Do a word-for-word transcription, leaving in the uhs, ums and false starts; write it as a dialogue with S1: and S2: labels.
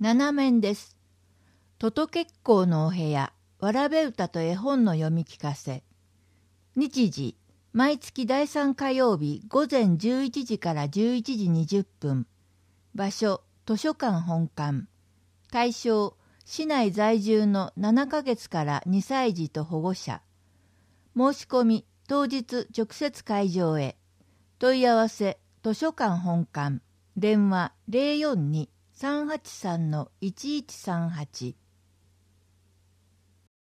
S1: なな面です。とと結構のお部屋、わらべ歌と絵本の読み聞かせ。日時、毎月だいさん火曜日午前じゅういちじからじゅういちじにじゅっぷん。場所、図書館本館。対象、市内在住のななかげつからにさい児と保護者。申し込み、当日直接会場へ。問い合わせ、図書館本館。電話 ゼロよんに さんはちさんのいちいちさんはち。